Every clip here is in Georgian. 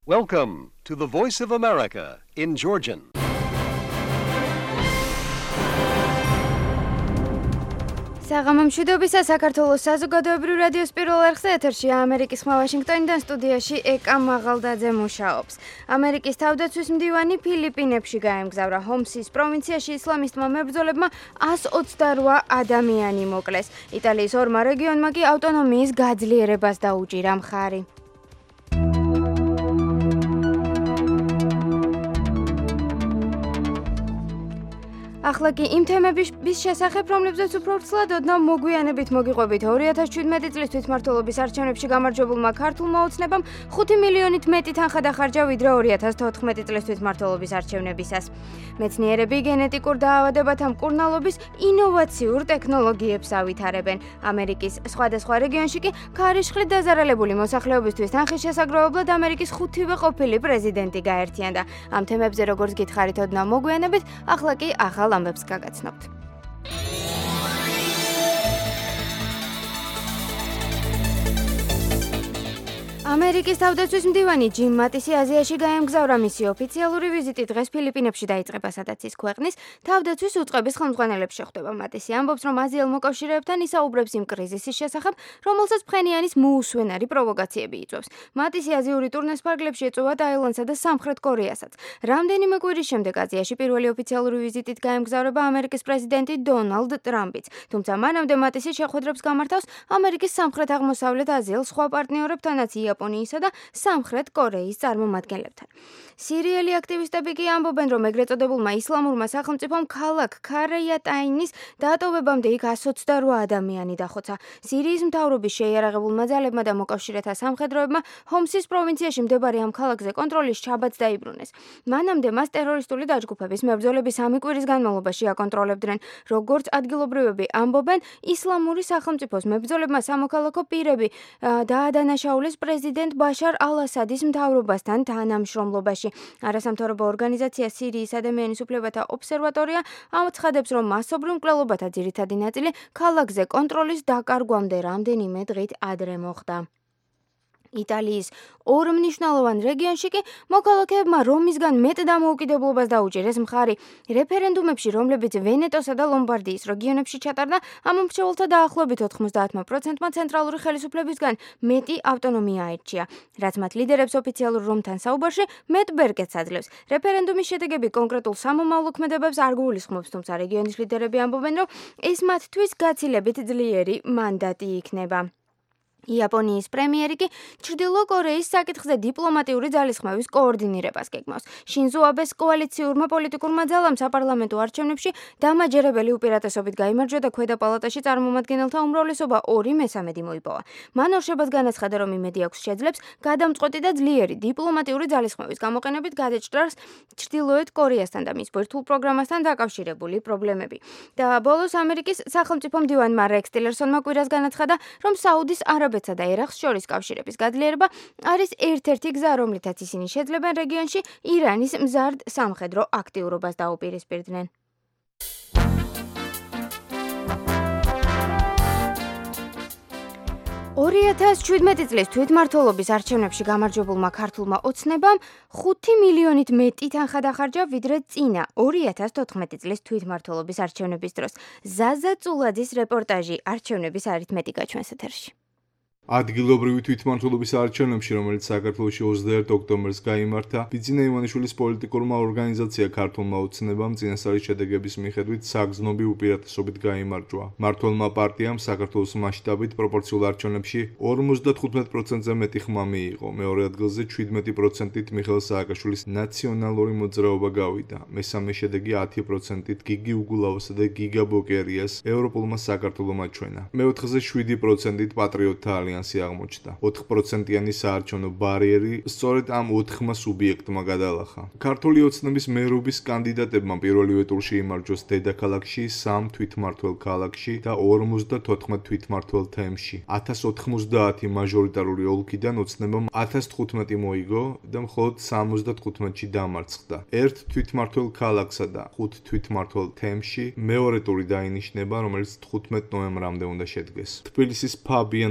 Welcome to the Voice of America in Georgian. საღამომშვიდობისა საქართველოს საზოგადოებრივ რადიოს პირველ არხზე ეთერში ამერიკის ხმა ვაშინგტონიდან სტუდიაში ეკა მაღალდაძე მუშაობს. ამერიკის თავდაცვის მდივანი ფილიპინებში გაემგზავრა. ჰომსის პროვინციაში ისლამისტმა მებრძოლებმა 128 ადამიანი მოკლეს. იტალიის ორმა რეგიონმა კი ავტონომიის გაძლიერებას დაუჭირა მხარი. ახლა კი იმ თემების შესახებ, რომლებზეც უფრო ვრცლად ოდნავ მოგვიანებით მოგიყვებით 2017 წლის თვითმმართველობის არჩევნებში გამარჯვებულმა ქართულმა ოცნებამ 5 მილიონით მეტი თანხა დახარჯა ვიდრე 2014 წლის თვითმმართველობის არჩევნებისას. მეცნიერები გენეტიკურ დაავადებათა მკურნალობის ინოვაციურ ტექნოლოგიებს ავითარებენ. ამერიკის სხვადასხვა რეგიონში კი ქარიშხლით დაზარალებული მოსახლეობისთვის თანხის შესაგროვებლად ამერიკის 5-ვე ყოფილი პრეზიდენტი გაერთიანდა. ამ თემებზე როგორც გითხარით ოდნავ მოგვიანებით, ახლა კი ახალ ამბებს გაგაცნობთ. ამერიკის თავდაცვის მდივანი ჯიმ მატისი აზიაში გაემგზავრა. მისი ოფიციალური ვიზიტი დღეს ფილიპინებში დაიწყება, სადაც ის ქვეყნის თავდაცვის უწყების ხელმძღვანელებს შეხვდება. მატისი ამბობს, რომ აზიელ მოკავშირეებთან ისაუბრებს იმ კრიზისის შესახებ, რომელსაც ფხენიანის მოუსვენარი პროვოკაციები იწვევს. მატისი აზიური ტურნეს ფარგლებში ეწევა ტაილანდსა და სამხრეთ კორეასაც. რამდენიმე კვირის შემდეგ აზიაში პირველი ოფიციალური ვიზიტით გაემგზავრება ამერიკის პრეზიდენტი დონალდ ტრამპიც. თუმცა მანამდე მატისი შეხვედრებს გამართავს ამერიკის სამხრეთ-აღმოსავლეთ აზიელ სხვა პარტნიორებთანაც, იაპონიისა და სამხრეთ კორეის წარმომადგენლებთან. სირიელი აქტივისტები კი ამბობენ, რომ ეგრეთ წოდებულმა ისლამურმა სახელმწიფომ ქალაქ ქარაიატაინის დატოვებამდე იქ 128 ადამიანი დახოცა. სირიის მთავრობის შეიარაღებულმა ძალებმა და მოკავშირეთა სამხედროებმა ჰომსის პროვინციაში მდებარე ამ ქალაქზე კონტროლის შაბათს დაიბრუნეს. მანამდე მას ტერორისტული დაჯგუფების მებრძოლები 3 კვირის განმავლობაში აკონტროლებდნენ. როგორც ადგილობრივები ამბობენ, ისლამური სახელმწიფოს მებრძოლებმა სამოქალაქო პირები დაადანაშაულეს პრეზიდენტ ბაშარ ალ-ასადის მთავრობასთან თანამშრომლობაში. არასამთავრობო ორგანიზაცია სირიის ადამიანის უფლებათა ობსერვატორია აცხადებს, რომ მასობრივ მკვლელობათა ძირითადი ნაწილი ქალაქზე კონტროლის დაკარგვამდე რამდენიმე დღით ადრე მოხდა. იტალიის ორ მნიშვნელოვან რეგიონში კი მოქალაქეებმა რომისგან მეტ დამოუკიდებლობას დაუჭირეს მხარი. რეფერენდუმებში, რომლებიც ვენეტოსა და ლომბარდიის რეგიონებში ჩატარდა, ამ მრჩეველთა დაახლოებით 90%-მა ცენტრალური ხელისუფლებისგან მეტი ავტონომია აირჩია. რაც მათ ლიდერებს ოფიციალურ რომთან საუბარში მეტ ბერკეტს აძლევს. რეფერენდუმის შედეგები კონკრეტულ სამომავლო ქმედებებს არ გულისხმობს, თუმცა რეგიონის ლიდერები ამბობენ, რომ ეს მათთვის გაცილებით ძლიერი მანდატი იქნება. იაპონიის პრემიერი კი ჩრდილო კორეის საკითხზე დიპლომატიური ძალისხმევის კოორდინირებას გეგმავს. შინზო აბეს კოალიციურმა პოლიტიკურმა ძალამ საპარლამენტო არჩევნებში დამაჯერებელი უპირატესობით გაიმარჯვა და ქვედა პალატაში წარმომადგენელთა უმრავლესობა 2/3 მოიპოვა. მან ორშაბათს განაცხადა, რომ იმედი აქვს შეძლებს გადამწყვეტი და ძლიერი დიპლომატიური ძალისხმევის გამოყენებით გადაჭრას ჩრდილოეთ კორეასთან და მის ბირთვულ პროგრამასთან დაკავშირებული პრობლემები. და ბოლოს ამერიკის სახელმწიფო მდივანმა რექს ტილერსონმა კვირას განაცხადა, რომ საუდის არაბეთსა და ერაყს შორის კავშირების გადლიერება არის ერთ-ერთი გზა, რომლითაც ისინი შეძლებენ რეგიონში ირანის მზარდ სამხედრო აქტიურობას დაუპირისპირდნენ. 2017 წლის თვითმმართველობის არჩევნებში გამარჯვებულმა ქართულმა ოცნებამ 5 მილიონით მეტი თანხა დახარჯა ვიდრე წინა 2014 წლის თვითმმართველობის არჩევნების დროს. ზაზა წულაძის რეპორტაჟი არჩევნების არითმეტიკა ჩვენს ეთერში. ადგილობრივი თვითმმართველობის არჩევნებში, რომელიც საქართველოში 21 ოქტომბერს გაიმართა, ბიძინა ივანიშვილის პოლიტიკურმა ორგანიზაცია ქართულმა ოცნებამ წინასწარი შედეგების მიხედვით საგრძნობი უპირატესობით გაიმარჯვა. მმართველმა პარტიამ საქართველოს მასშტაბით პროპორციულ არჩევნებში 55%-ზე მეტი ხმა მიიღო. მეორე ადგილზე 17%-ით მიხეილ სააკაშვილის ნაციონალური მოძრაობა გავიდა. მესამე შედეგი 10%-ით გიგი უგულავასა და გიგა ბოკერიას ევროპულმა საქართველომ აჩვენა. მეოთხეზე 7%-ით პატრიოტთა ალიანსი აღმოჩნდა. 4%-იანი საარჩევნო ბარიერი სწორედ ამ 4 სუბიექტმა გადალახა. ქართული ოცნების მერობის კანდიდატებმა პირველივე ტურში იმარჯვეს დედაქალაქში, 3 თვითმმართველ ქალაქში და 54 თვითმმართველ თემში. 1090 მაჟორიტარული ოლქიდან ოცნებამ 1015 მოიგო და მხოლოდ 75-ში დამარცხდა. 1 თვითმმართველ ქალაქსა და 5 თვითმმართველ თემში მეორე ტური დაინიშნება, რომელიც 15 ნოემბრამდე უნდა შედგეს. თბილისის ფაბიანური საზოგადოებრივი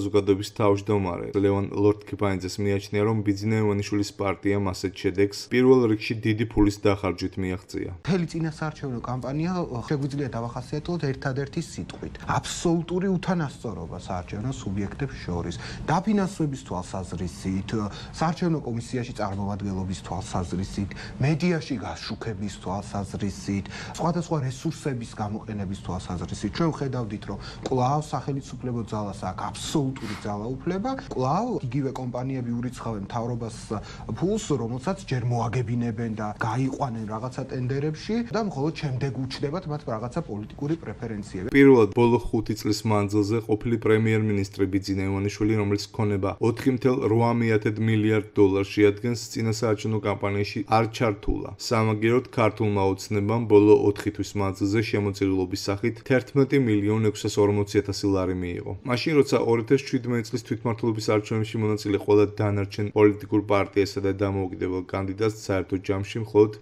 საზოგადოების თავმჯდომარე ლევან ლორთქიფანიძეს მიაჩნია, რომ ბიძინა ივანიშვილის პარტიამ ასეთ შედეგს პირველ რიგში დიდი ფულის დახარჯვით მიაღწია. მთელი წინასაარჩევნო კამპანია შეგვიძლია დავახასიათოთ ერთადერთი სიტყვით. აბსოლუტური უთანასწორობა საარჩევნო სუბიექტებს შორის. დაფინანსების თვალსაზრისით, საარჩევნო კომისიაში წარმომადგენლობის თვალსაზრისით, მედიაში გაშუქების თვალსაზრისით, სხვადასხვა რესურსების გამოყენების თვალსაზრისით. ჩვენ ვხედავდით, რომ კვლავ სახელმწიფო ძალას აქვს აბსოლუტური ძალაუფლება, კვლავ იგივე კომპანიები ურიცხავენ მთავრობას ფულს, რომელსაც ჯერ მოაგებინებენ და გაიყვანენ რაღაცა ტენდერებში და მხოლოდ შემდეგ უჩნდებათ მათ რაღაცა პოლიტიკური პრეფერენციები. პირველად ბოლო 5 წლის მანძილზე ყოფილი პრემიერ-მინისტრი ბიძინა ივანიშვილი, რომელიც ქონება 4,8 მილიარდ დოლარს შეადგენს, წინასაარჩევნო კამპანიაში არ ჩართულა. სამაგიეროდ ქართულმა ოცნებამ ბოლო 4 თვის მანძილზე შემოწირულობის სახით 11,640,000 ლარი მიიღო. მაშინ როცა 2017 წლის თვითმმართველობის არჩევნებში მონაწილე ყველა დანარჩენ პოლიტიკურ პარტიასა და დამოუკიდებელ კანდიდატს საერთო ჯამში მხოლოდ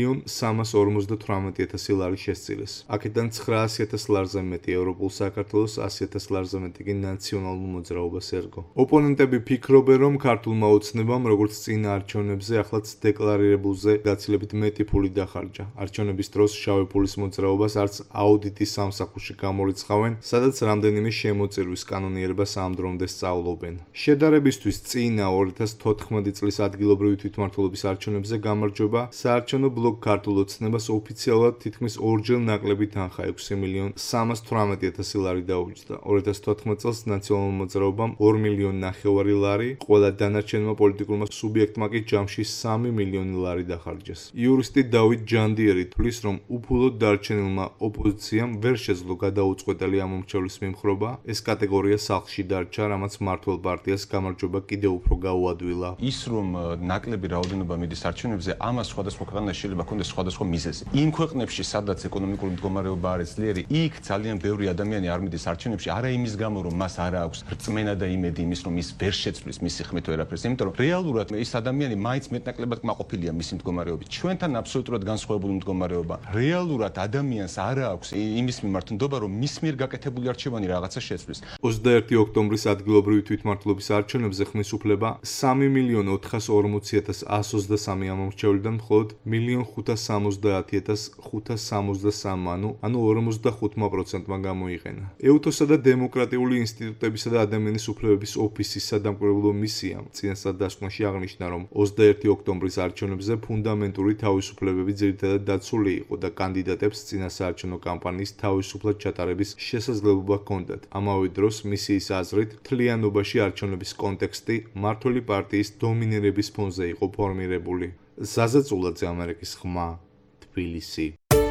1,358,000 ლარი შესწირეს. აქედან 900,000 ლარზე მეტი ევროპულ საქართველოს, 100,000 ლარზე მეტი კი ნაციონალურ მოძრაობას ერგო. ოპონენტები ფიქრობენ, რომ ქართულმა ოცნებამ როგორც წინა არჩევნებზე, ახლაც დეკლარირებულზე გაცილებით მეტი ფული დახარჯა. არჩევნების დროს შავი ფულის მოძრაობას არც აუდიტის სამსახურში გამორიცხავენ, სადაც რამდენიმე შემოწირვის კანონიერებას ამ დრომდე სწავლობენ. შედარებისთვის წინა 2014 წლის ადგილობრივი თვითმმართველობის არჩევნებზე გამარჯვება საარჩევნო ბლოკ ქართულ ოცნებას ოფიციალურად თითქმის ორჯერ ნაკლები თანხა 6,318,000 ლარი დაუჯდა. 2014 წელს ნაციონალურ მოძრაობამ 2,500,000 ლარი, ყველა დანარჩენმა პოლიტიკურმა სუბიექტმა კი ჯამში 3 მილიონი ლარი დახარჯეს. იურისტი დავით ჯანდიერი თვლის, რომ უფულოდ დარჩენილმა ოპოზიციამ ვერ შეძლო გადაუწყვეტელი ამომრჩევლის მიმხრობა, ეს კატეგორია სახლში დარჩა, რამაც მმართველ პარტიას გამარჯვება კიდევ უფრო გაუადვილა. ის რომ ნაკლები რაოდენობა მიდის არჩევნებზე, ამას სხვადასხვა ქვეყანაში შეიძლება ქონდეს სხვადასხვა მიზეზი. იმ ქვეყნებში, სადაც ეკონომიკური მდგომარეობა არის ძლიერი, იქ ძალიან ბევრი ადამიანი არ მიდის არჩევნებში, არა იმის გამო, რომ მას არ აქვს რწმენა და იმედი იმის, რომ ის ვერ შეცვლის მისი ხმით ვერაფერს, იმიტომ რომ რეალურად ის ადამიანი მაინც მეტნაკლებად კმაყოფილია მისი მდგომარეობით. ჩვენთან აბსოლუტურად განსხვავებული მდგომარეობა. რეალურად ადამიანს არ აქვს იმის მიმართ ნდობა, რომ მის მიერ გაკეთებული არჩევანი რაღაცა შეცვლის. 21 ოქტომბრის ადგილობრივი თვითმმართველობის არჩევნებზე ხმის უფლება 3,440,123 ამომრჩევლიდან მხოლოდ 1,570,563, ანუ 45%-მა გამოიყენა. ეუთოსა და დემოკრატიული ინსტიტუტებისა და ადამიანის უფლებების ოფისის სადამკვირვებლო მისიამ წინასწარ დასკვნაში აღნიშნა, რომ 21 ოქტომბრის არჩევნებზე ფუნდამენტური თავისუფლებები ძირითადად დაცული იყო და კანდიდატებს წინასაარჩევნო კამპანიის თავისუფლად ჩატარების შესაძლებლობა ჰქონდათ. ამავე დროს მისიის აზრით, მთლიანობაში არჩევნების კონტექსტი მმართველი პარტიის დომინირების ფონზე იყო ფორმირებული. ზაზა წულაძე, ამერიკის ხმა, თბილისი.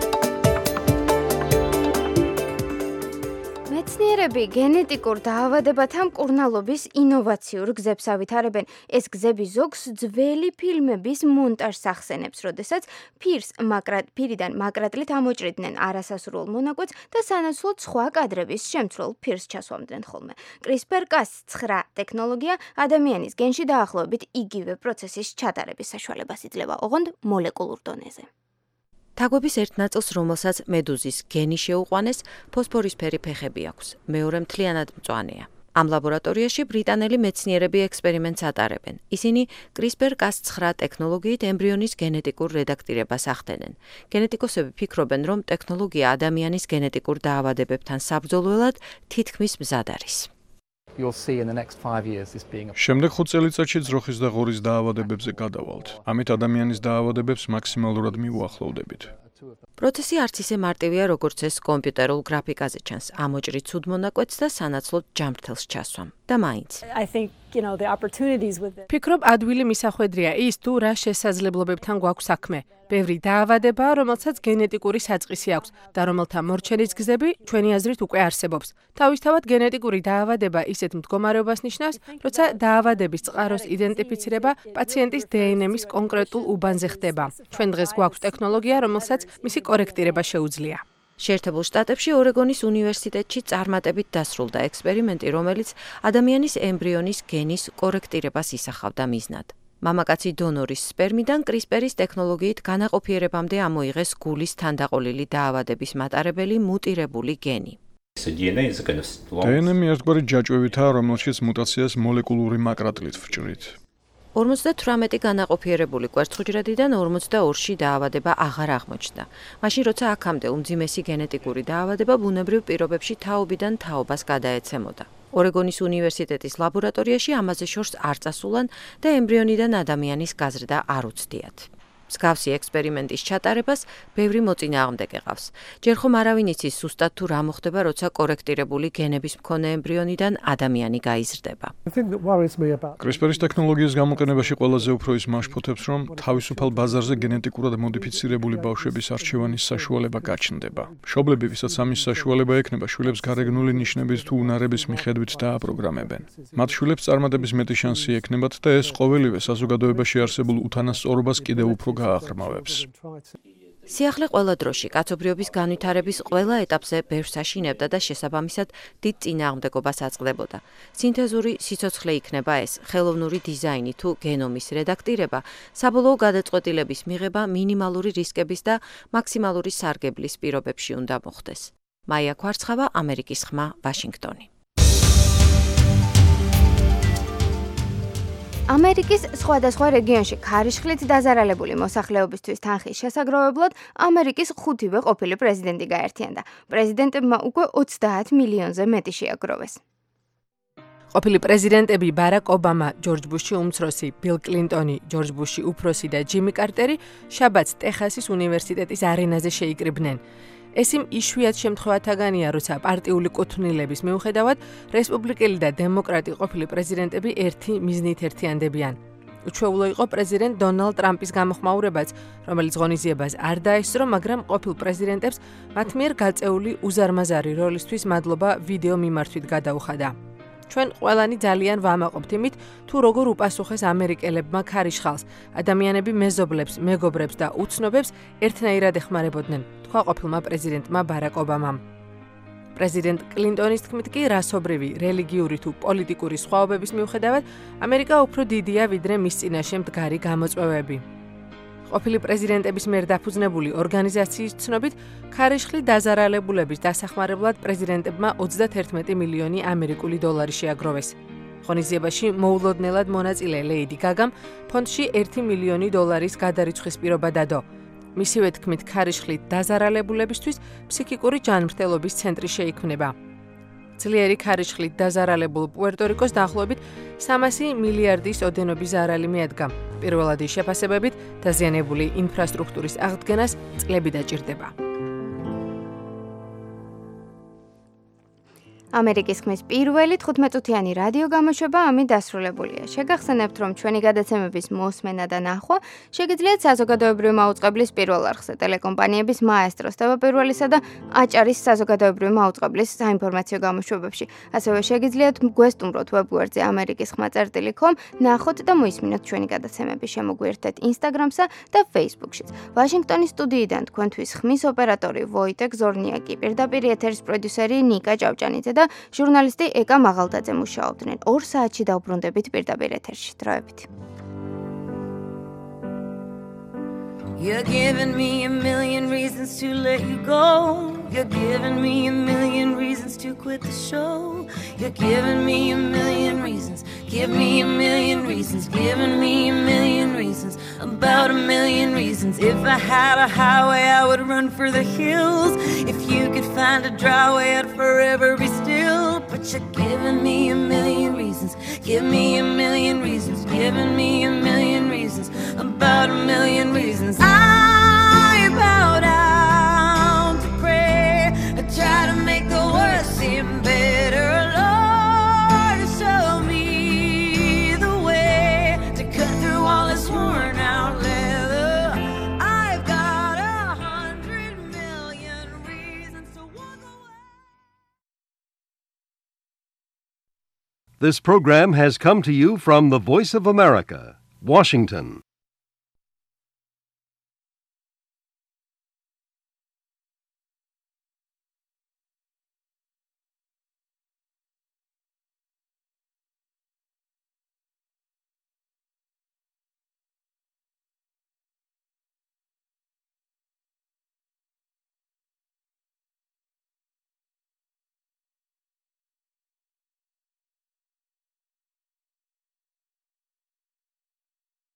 მეცნიერები გენეტიკურ დაავადებათა მკურნალობის ინოვაციურ გზებს ავითარებენ. ეს გზები ზოგს ძველი ფილმების მონტაჟს ახსენებს, როდესაც ფირიდან მაკრატლით ამოჭრიდნენ არასასურველ მონაკვეთს და სანაცვლოდ სხვა კადრების შემცვლელ ფირს ჩასვამდნენ ხოლმე. CRISPR-Cas9 ტექნოლოგია ადამიანის გენში დაახლოებით იგივე პროცესის ჩატარების საშუალებას იძლევა, ოღონდ მოლეკულურ დონეზე. თაგვების ერთ ნაწილს, რომელსაც მედუზის გენი შეუყვანეს, ფოსფორისფერი ფეხები აქვს. მეორე მთლიანად მწვანეა. ამ ლაბორატორიაში ბრიტანელი მეცნიერები ექსპერიმენტს ატარებენ. ისინი CRISPR-Cas9 ტექნოლოგიით ემბრიონის გენეტიკურ რედაქტირებას ახდენენ. გენეტიკოსები ფიქრობენ, რომ ტექნოლოგია ადამიანის გენეტიკურ დაავადებებთან საბრძოლველად თითქმის მზად არის. შემდეგ 5 წელიწადში ძროხის და ღორის დაავადებებზე გადავალთ. ამით ადამიანის დაავადებებს მაქსიმალურად მიუახლოვდებით. პროცესი არც ისე მარტივია, როგორც ეს კომპიუტერულ გრაფიკაზე ჩანს. ამოჭრი ცუდ მონაკვეთს და სანაცვლოდ ჯამრთელს ჩასვამ. და მაინც. ფიქრობ, ადვილი მისახვედრია ის, თუ რა შესაძლებლობებთან გვაქვს საქმე. ბევრი დაავადებაა, რომელსაც გენეტიკური საწყისი აქვს და რომელთა მორჩენის გზები ჩვენი აზრით უკვე არსებობს. თავისთავად გენეტიკური დაავადება ისეთ მდგომარეობას ნიშნავს, როცა დაავადების წყაროს იდენტიფიცირება პაციენტის დნმ-ის კონკრეტულ უბანზე ხდება. ჩვენ დღეს გვაქვს ტექნოლოგია, რომელსაც მისი კორექტირება შეუძლია. შეერთებულ შტატებში ორეგონის უნივერსიტეტში წარმატებით დასრულდა ექსპერიმენტი, რომელიც ადამიანის ემბრიონის გენის კორექტირებას ისახავდა მიზნად. მამაკაცი დონორის სპერმიდან CRISPR-ის ტექნოლოგიით განაყოფიერებამდე ამოიღეს გულის თანდაყოლილი დაავადების მატარებელი მუტირებული გენი. დნმ ერთგვარი ჯაჭვებითაა, რომელშიც მუტაციას მოლეკულური მაკრატლით ვჭრით. 58 განაყოფიერებული კვერცხუჯრედიდან 42-ში დაავადება აღარ აღმოჩნდა. მაშინ როცა აქამდე უმძიმესი გენეტიკური დაავადება ბუნებრივ პირობებში თაობიდან თაობას გადაეცემოდა. ორეგონის უნივერსიტეტის ლაბორატორიაში ამაზე შორს არ წასულან და ემბრიონიდან ადამიანის გაზრდა არ უცდიათ. მსგავსი ექსპერიმენტის ჩატარებას ბევრი მოწინააღმდეგე ყავს. ჯერ ხომ არავინ იცის ზუსტად თუ რა მოხდება, როცა კორექტირებული გენების მქონე ემბრიონიდან ადამიანი გაიზრდება. CRISPR-ის ტექნოლოგიის გამოყენებაში ყველაზე უფრო ის მაშფოთებს, რომ თავისუფალ ბაზარზე გენეტიკურად მოდიფიცირებული ბავშვების არჩევანის საშუალება გაჩნდება. მშობლები, ვისაც ამის საშუალება ექნება, შვილებს გარეგნული ნიშნების თუ უნარების მიხედვით დააპროგრამებენ. მათ შვილებს წარმატების მეტი შანსი ექნებათ და ეს ყოველივე საზოგადოებაში არსებულ უთანასწორობას კიდევ უფრო გააღრმავებს. სიახლე ყველა დროში კაცობრიობის განვითარების ყველა ეტაპზე ბევრს აშინებდა და შესაბამისად დიდ წინააღმდეგობას აწყდებოდა. სინთეზური სიცოცხლე იქნება ეს, ხელოვნური დიზაინი თუ გენომის რედაქტირება, საბოლოო გადაწყვეტილების მიღება მინიმალური რისკების და მაქსიმალური სარგებლის პირობებში უნდა მოხდეს. მაია ქვარცხავა, ამერიკის ხმა, ვაშინგტონი. ამერიკის სხვადასხვა რეგიონში ქარიშხლით დაზარალებული მოსახლეობისთვის თანხის შესაგროვებლად ამერიკის 5-ვე ყოფილი პრეზიდენტი გაერთიანდა. პრეზიდენტებმა უკვე 30 მილიონზე მეტი შეაგროვეს. ყოფილი პრეზიდენტები ბარაკ ობამა, ჯორჯ ბუში უმცროსი, ბილ კლინტონი, ჯორჯ ბუში უფროსი და ჯიმი კარტერი შაბათს ტეხასის უნივერსიტეტის არენაზე შეიკრიბნენ. ეს იმ იშვიათ შემთხვევათაგანია, როცა პარტიული კუთვნილების მიუხედავად რესპუბლიკელი და დემოკრატი ყოფილი პრეზიდენტები ერთი მიზნით ერთიანდებიან. უჩვეულო იყო პრეზიდენტ დონალდ ტრამპის გამოხმაურებაც, რომელიც ღონისძიებას არ დაესწრო, მაგრამ ყოფილ პრეზიდენტებს მათ მიერ გაწეული უზარმაზარი როლისთვის მადლობა ვიდეო მიმართვით გადაუხადა. ჩვენ ყველანი ძალიან ვამაყობთ იმით, თუ როგორ უპასუხეს ამერიკელებმა ქარიშხალს, ადამიანები მეზობლებს, მეგობრებს და უცნობებს ერთნაირად ეხმარებოდნენ, თქვა ყოფილმა პრეზიდენტმა ბარაკ ობამამ. პრეზიდენტ კლინტონის თქმით კი, რასობრივი, რელიგიური თუ პოლიტიკური სხვაობების მიუხედავად, ამერიკა უფრო დიდია, ვიდრე მის წინაშე მდგარი გამოწვევები. ყოფილი პრეზიდენტების მიერ დაფუძნებული ორგანიზაციის ცნობით, ქარიშხლით დაზარალებულების დასახმარებლად პრეზიდენტებმა 31 მილიონი ამერიკული დოლარი შეაგროვეს. ღონისძიებაში მოულოდნელად მონაწილე ლეიდი გაგამ ფონდში 1 მილიონი დოლარის გადარიცხვის პირობა დადო. მისივე თქმით, ქარიშხლით დაზარალებულებისთვის ფსიქიკური ჯანმრთელობის ცენტრი შეიქმნება. ძლიერი ქარიშხლით დაზარალებულ პუერტო-რიკოს დაახლოებით 300 მილიარდის ოდენობის ზარალი მიადგა. პირველადი შეფასებებით დაზიანებული ინფრასტრუქტურის აღდგენას წლები დაჭირდება. ამერიკის ხმის პირველი 15-წუთიანი რადიო გამოშვება ამით დასრულებულია. შეგახსენებთ, რომ ჩვენი გადაცემების მოსმენა და ნახვა შეგიძლიათ საზოგადოებრივი მაუწყებლის პირველ არხზე, ტელეკომპანიების მაესტროს, ტევაპირველისა და აჭარის საზოგადოებრივი მაუწყებლის საინფორმაციო გამოშვებებში. ასევე შეგიძლიათ გვესტუმროთ ვებგვერდზე amerikisxma.com, ნახოთ და მოისმინოთ ჩვენი გადაცემები, შემოგვიერთდეთ Instagram-სა და Facebook-შიც. ვაშინგტონის სტუდიიდან თქვენთვის ხმის ოპერატორი ვოიტეკ ზორნიაკი, პირდაპირ ეთერის პროდიუსერი ნიკა ჭავჭანიძე და ჟურნალისტი ეკა მაღალდაძე მუშაობდნენ. 2 საათში დავბრუნდებით პირდაპირ ეთერში. დროებით. You're giving me a million reasons to let you go. You're giving me a million reasons to quit the show. You're giving me a million reasons. Give me a million reasons. Giving me a million reasons. About a million reasons. If I had a highway, I would run for the hills. If you could find a dry way, I'd forever be still. But you're giving me a million reasons. Give me a million reasons. Giving me a million reasons. About a million reasons. I bow down to pray. I try to make the worst seem better. Lord, show me the way to cut through all this worn out leather. I've got 100 million reasons to walk away. This program has come to you from the Voice of America, Washington.